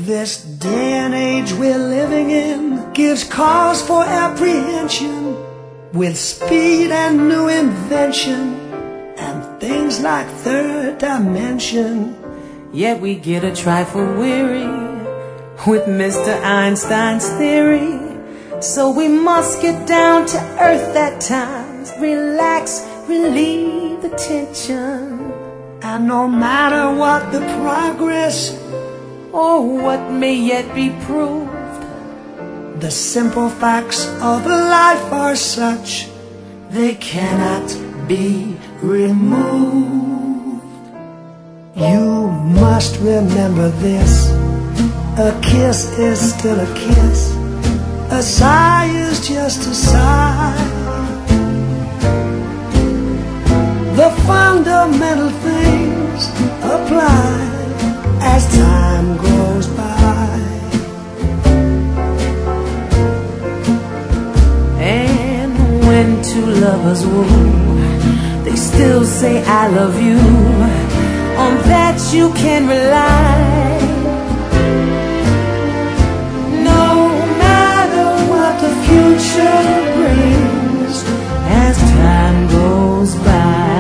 This day and age we're living in gives cause for apprehension, with speed and new invention and things like third dimension. Yet we get a trifle weary with Mr. Einstein's theory. So we must get down to earth at times, relax, relieve the tension. And no matter what the progress or what may yet be proved, the simple facts of life are such they cannot be removed. You must remember this: a kiss is still a kiss, a sigh is just a sigh. The fundamental things apply as time goes by. And when two lovers woo, they still say I love you. On that you can rely. No matter what the future brings as time goes by.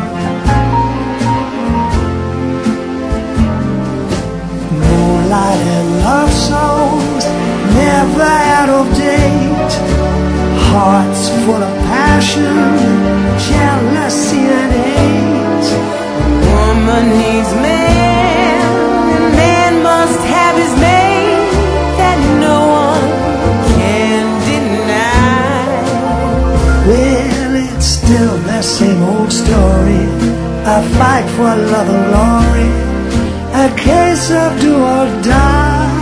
Moonlight and love songs never out of date, hearts full of passion, jealousy and hate. Woman needs man, and man must have his mate, that no one can deny. Well, it's still the same old story, a fight for love and glory, a case of do or die.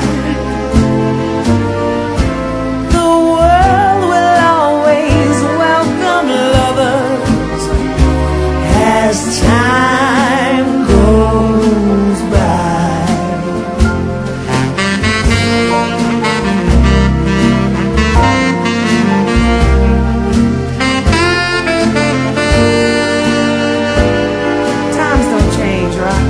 The world will always welcome lovers as time goes by. Times don't change, right?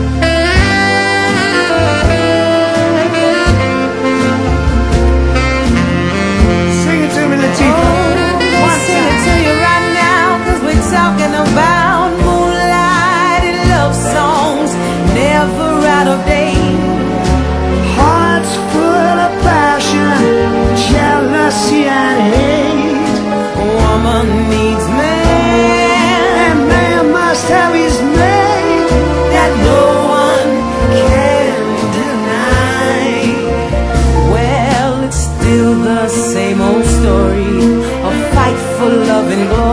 Talking about moonlight and love songs never out of date, Hearts full of passion, jealousy and hate. Woman needs man, and man must have his mate, that no one can deny. Well, it's still the same old story, a fight for love and glory,